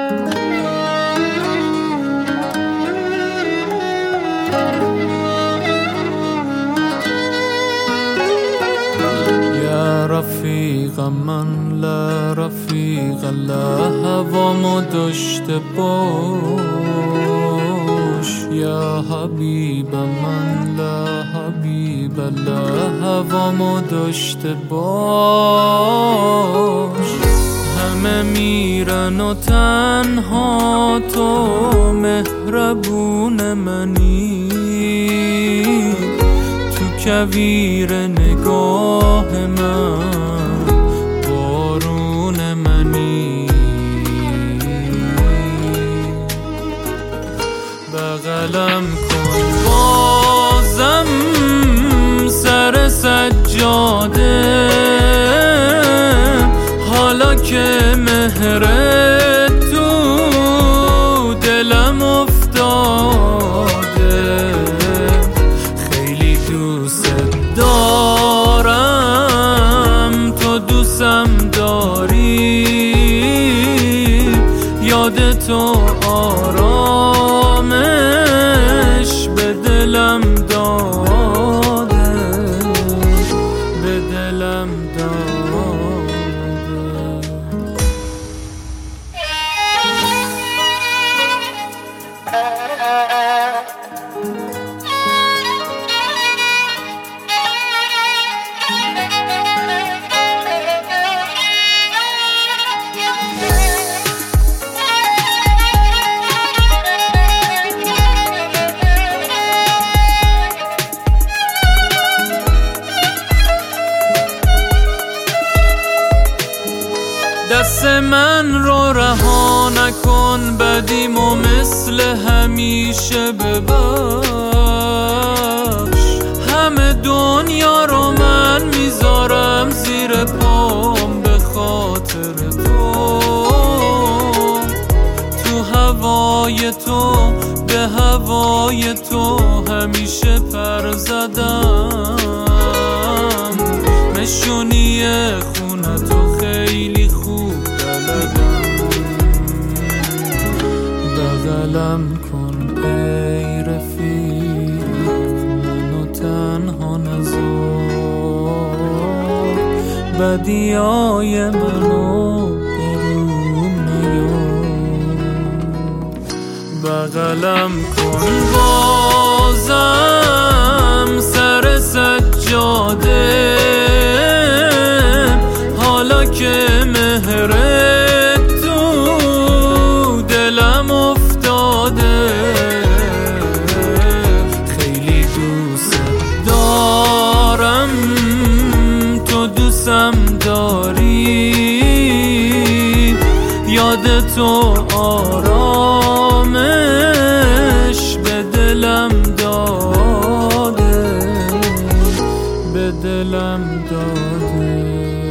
رفیق من لا رفیق لا هوامو داشته باش، یا حبیب من لا حبیب لا هوامو داشته باش. همه میرن و تنها تو مهربون منی، تو کویر نگاه من بارون منی. بغلم کن بازم سر سجاده، حالا که مهر تو دلم افتاده. خیلی دوست دارم، تو دوستم داری، یاد تو آرامش به دلم داده، به دلم داده. دست من رو رها نکن، بدیمو مثل همیشه ببخش. همه دنیا رو من میذارم زیر پام به خاطر تو، تو هوای تو به هوای تو همیشه پر زدم. نشونی خونه تو خیلی خوب بلدم. بغلم کن ای رفیق، منو تنها نذار، بدیای منو بروم نیار. بغلم کن بازم سر سجاده، حالا که مهر تو دلم افتاده. خیلی دوست دارم، تو دوستم داری، یاد تو آرامش به دلم داده، به دلم داده.